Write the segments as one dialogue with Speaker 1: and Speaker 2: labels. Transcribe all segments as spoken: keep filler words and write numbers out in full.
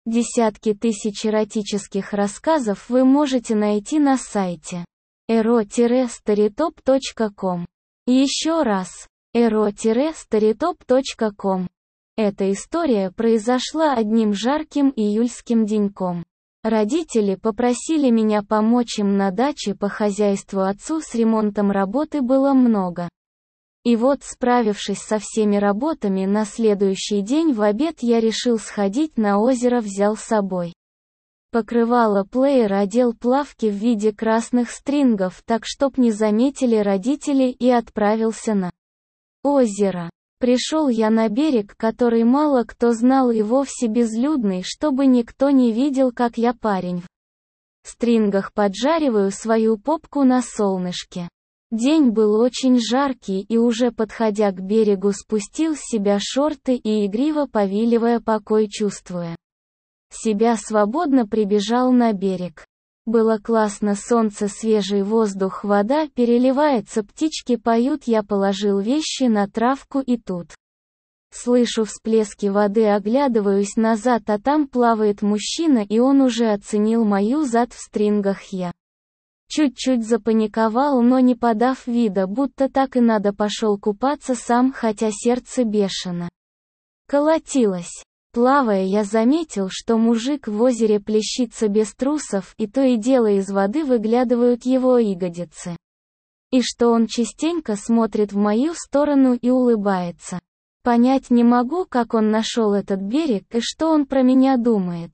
Speaker 1: Десятки тысяч эротических рассказов вы можете найти на сайте эро старитоп точка ком. Еще раз, эро старитоп точка ком. Эта история произошла одним жарким июльским деньком. Родители попросили меня помочь им на даче по хозяйству, отцу с ремонтом работы было много. И вот, справившись со всеми работами, на следующий день в обед я решил сходить на озеро, взял с собой покрывало, плеер, одел плавки в виде красных стрингов, так чтоб не заметили родители, и отправился на озеро. Пришел я на берег, который мало кто знал и вовсе безлюдный, чтобы никто не видел, как я, парень, в стрингах поджариваю свою попку на солнышке. День был очень жаркий, и уже подходя к берегу спустил с себя шорты и, игриво повиливая, покой чувствуя себя, свободно прибежал на берег. Было классно, солнце, свежий воздух, вода переливается, птички поют, я положил вещи на травку и тут слышу всплески воды, оглядываюсь назад, а там плавает мужчина, и он уже оценил мою зад в стрингах. Я чуть-чуть запаниковал, но не подав вида, будто так и надо, пошел купаться сам, хотя сердце бешено колотилось. Плавая, я заметил, что мужик в озере плещется без трусов, и то и дело из воды выглядывают его ягодицы. И что он частенько смотрит в мою сторону и улыбается. Понять не могу, как он нашел этот берег и что он про меня думает.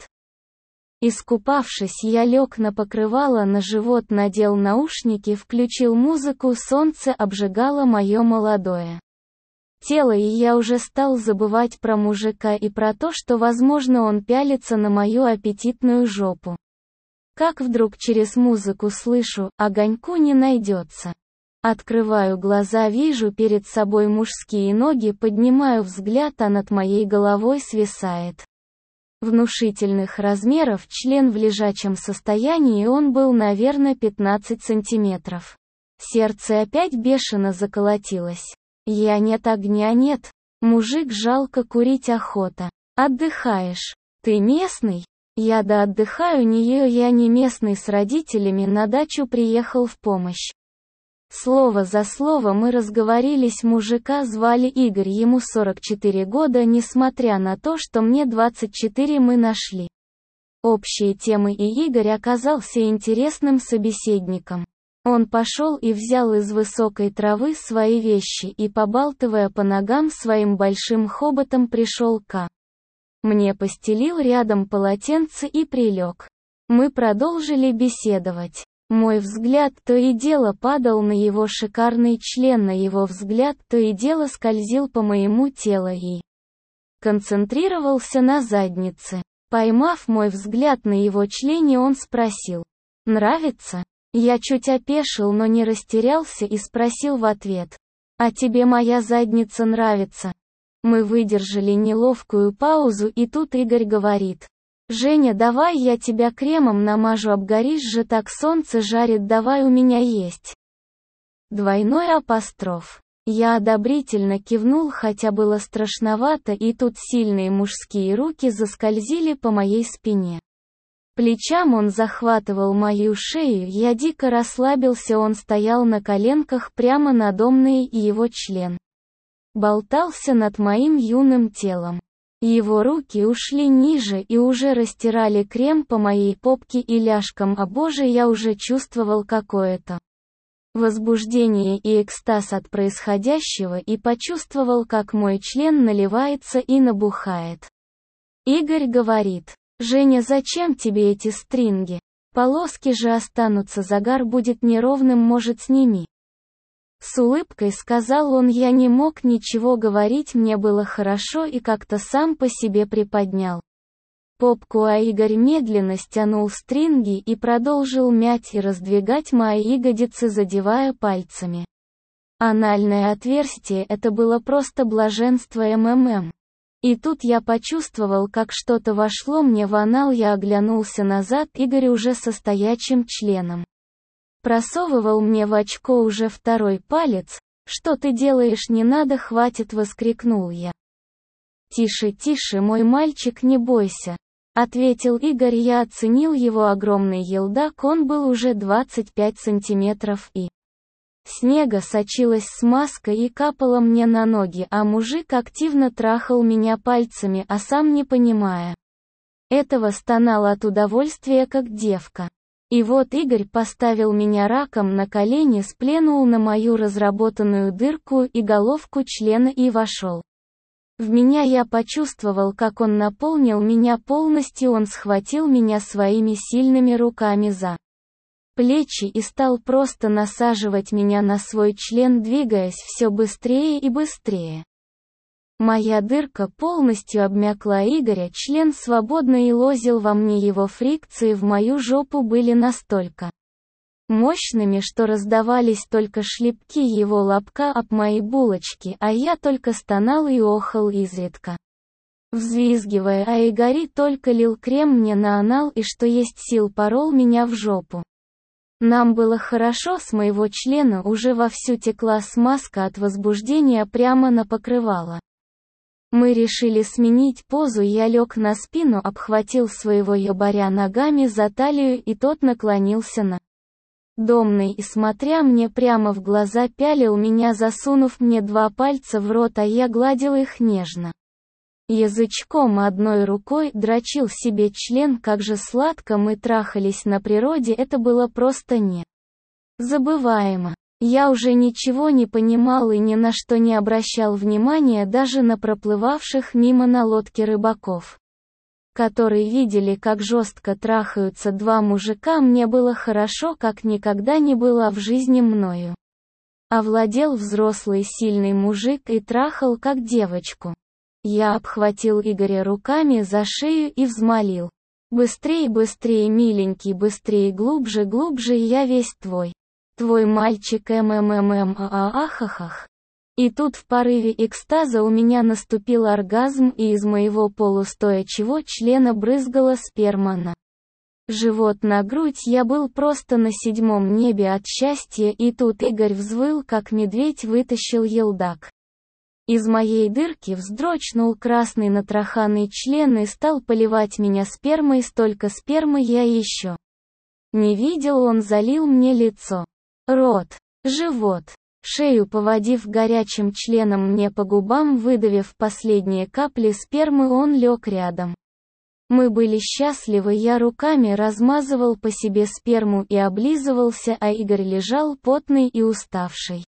Speaker 1: Искупавшись, я лег на покрывало на живот, надел наушники, включил музыку, солнце обжигало мое молодое тело, и я уже стал забывать про мужика и про то, что, возможно, он пялится на мою аппетитную жопу. Как вдруг через музыку слышу: огоньку не найдется. Открываю глаза, вижу перед собой мужские ноги, поднимаю взгляд, а над моей головой свисает внушительных размеров член в лежачем состоянии, он был, наверное, пятнадцать сантиметров. Сердце опять бешено заколотилось. Я: нет огня, нет. Мужик: жалко курить, охота. Отдыхаешь? Ты местный? Я: да отдыхаю, не ее, я не местный, с родителями на дачу приехал в помощь. Слово за слово мы разговорились. Мужика звали Игорь, ему сорок четыре года, несмотря на то, что мне двадцать четыре, мы нашли общие темы, и Игорь оказался интересным собеседником. Он пошел и взял из высокой травы свои вещи и, побалтывая по ногам своим большим хоботом, пришел ко мне, постелил рядом полотенце и прилег. Мы продолжили беседовать. Мой взгляд то и дело падал на его шикарный член, на его взгляд то и дело скользил по моему телу и концентрировался на заднице. Поймав мой взгляд на его члене, он спросил: «Нравится?» Я чуть опешил, но не растерялся и спросил в ответ: «А тебе моя задница нравится?» Мы выдержали неловкую паузу, и тут Игорь говорит: «Женя, давай я тебя кремом намажу, обгоришь же, так солнце жарит, давай, у меня есть». Двойной апостроф. Я одобрительно кивнул, хотя было страшновато, и тут сильные мужские руки заскользили по моей спине. Плечам он захватывал мою шею, я дико расслабился, он стоял на коленках прямо надо мной, и его член болтался над моим юным телом. Его руки ушли ниже и уже растирали крем по моей попке и ляжкам, а боже, я уже чувствовал какое-то возбуждение и экстаз от происходящего, и почувствовал, как мой член наливается и набухает. Игорь говорит: «Женя, зачем тебе эти стринги? Полоски же останутся, загар будет неровным, может, сними». С улыбкой сказал он. Я не мог ничего говорить, мне было хорошо, и как-то сам по себе приподнял попку, а Игорь медленно стянул стринги и продолжил мять и раздвигать мои ягодицы, задевая пальцами анальное отверстие. Это было просто блаженство МММ. И тут я почувствовал, как что-то вошло мне в анал, я оглянулся назад, Игорь уже со стоячим членом просовывал мне в очко уже второй палец. «Что ты делаешь, не надо, хватит!» — воскликнул я. «Тише, тише, мой мальчик, не бойся. ответил Игорь. Я оценил его огромный елдак, он был уже двадцать пять сантиметров и снега сочилась смазка и капала мне на ноги, а мужик активно трахал меня пальцами, а сам не понимая этого стонал от удовольствия как девка. И вот Игорь поставил меня раком на колени, сплюнул на мою разработанную дырку и головку члена и вошел в меня. Я почувствовал, как он наполнил меня полностью, он схватил меня своими сильными руками за плечи и стал просто насаживать меня на свой член, двигаясь все быстрее и быстрее. Моя дырка полностью обмякла Игоря, член свободно и лозил во мне, его фрикции в мою жопу были настолько мощными, что раздавались только шлепки его лобка об мои булочки, а я только стонал и охал изредка, взвизгивая, а Игорь только лил крем мне на анал и что есть сил порол меня в жопу. Нам было хорошо, с моего члена уже вовсю текла смазка от возбуждения прямо на покрывало. Мы решили сменить позу, я лег на спину, обхватил своего ебаря ногами за талию, и тот наклонился на домной и, смотря мне прямо в глаза, пялил меня, засунув мне два пальца в рот, а я гладил их нежно язычком, одной рукой дрочил себе член. Как же сладко мы трахались на природе, это было просто не забываемо. Я уже ничего не понимал и ни на что не обращал внимания, даже на проплывавших мимо на лодке рыбаков, которые видели, как жестко трахаются два мужика. Мне было хорошо, как никогда не было в жизни мною. Овладел взрослый сильный мужик и трахал как девочку. Я обхватил Игоря руками за шею и взмолил: «Быстрее, быстрее, миленький, быстрее, глубже, глубже, я весь твой. Твой мальчик, мммм, ахахах». И тут в порыве экстаза у меня наступил оргазм, и из моего полустоячего члена брызгала сперма на живот, на грудь. Я был просто на седьмом небе от счастья, и тут Игорь взвыл, как медведь, вытащил елдак из моей дырки, вздрочнул красный натраханный член и стал поливать меня спермой. Столько спермы я еще не видел. Он залил мне лицо, рот, живот, шею, поводив горячим членом мне по губам, выдавив последние капли спермы, он лег рядом. Мы были счастливы, я руками размазывал по себе сперму и облизывался, а Игорь лежал потный и уставший.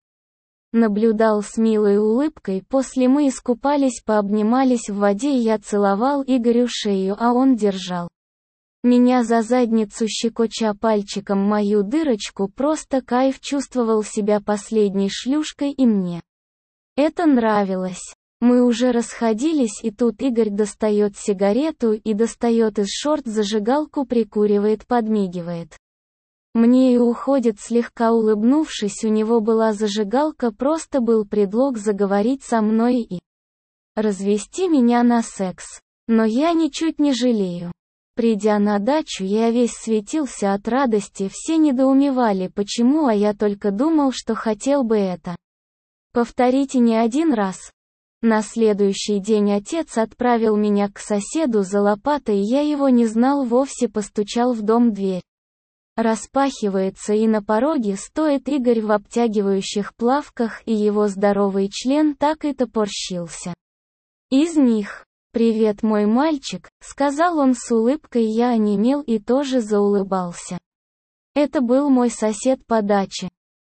Speaker 1: Наблюдал с милой улыбкой. После мы искупались, пообнимались в воде, я целовал Игорю шею, а он держал меня за задницу, щекоча пальчиком мою дырочку. Просто кайф, чувствовал себя последней шлюшкой, и мне это нравилось. Мы уже расходились, и тут Игорь достает сигарету и достает из шорт зажигалку, прикуривает, подмигивает мне и уходит, слегка улыбнувшись. У него была зажигалка, просто был предлог заговорить со мной и развести меня на секс. Но я ничуть не жалею. Придя на дачу, я весь светился от радости, все недоумевали почему, а я только думал, что хотел бы это повторить и не один раз. На следующий день отец отправил меня к соседу за лопатой, я его не знал вовсе, постучал в дом, дверь распахивается, и на пороге стоит Игорь в обтягивающих плавках, и его здоровый член так и топорщился из них. «Привет, мой мальчик», — сказал он с улыбкой. Я онемел и тоже заулыбался. Это был мой сосед по даче.